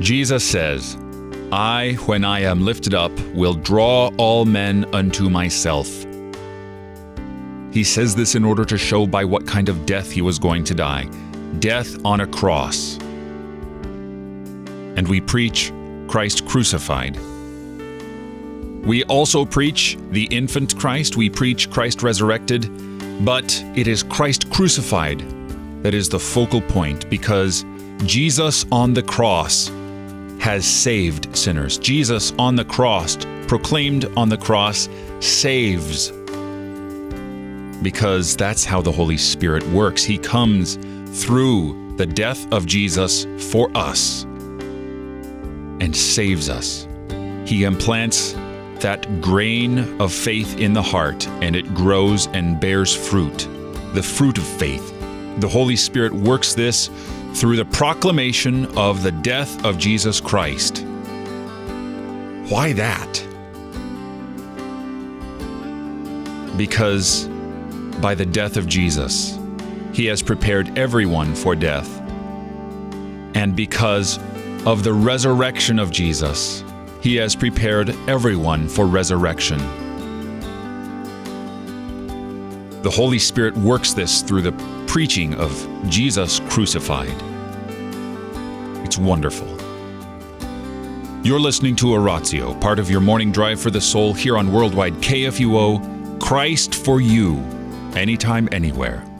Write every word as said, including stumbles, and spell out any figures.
Jesus says, I, when I am lifted up, will draw all men unto myself. He says this in order to show by what kind of death he was going to die. Death on a cross. And we preach Christ crucified. We also preach the infant Christ. We preach Christ resurrected. But it is Christ crucified that is the focal point, because Jesus on the cross has saved sinners. Jesus on the cross, proclaimed on the cross, saves. Because that's how the Holy Spirit works. He comes through the death of Jesus for us and saves us. He implants that grain of faith in the heart, and it grows and bears fruit, the fruit of faith. The Holy Spirit works this through the proclamation of the death of Jesus Christ. Why that? Because by the death of Jesus, He has prepared everyone for death. And because of the resurrection of Jesus, He has prepared everyone for resurrection. The Holy Spirit works this through the preaching of Jesus crucified. It's wonderful. You're listening to Oratio, part of your morning drive for the soul here on Worldwide K F U O, Christ for you, anytime, anywhere.